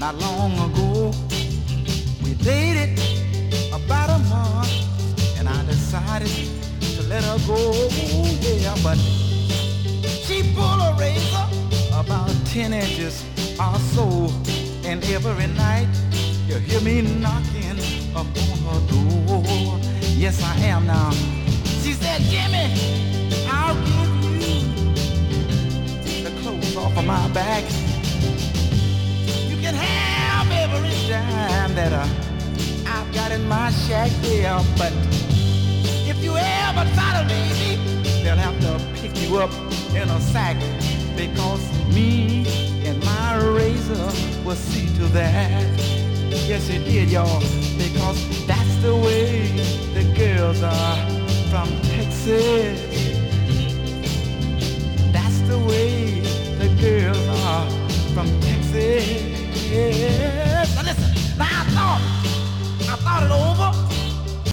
not long ago. We dated about a month, and I decided to let her go. Yeah, but she pulled a razor about 10 inches or so, and every night you hear me knocking upon her door. Yes, I am now. She said, Jimmy, I'll give you the clothes off of my back. You can have every dime that I've got in my shack there, but if you ever try to leave me, they'll have to pick you up in a sack, because me and my razor will see to that. Yes, it did, y'all, because that's the way the girls are from Texas. That's the way the girls are from Texas. Yeah.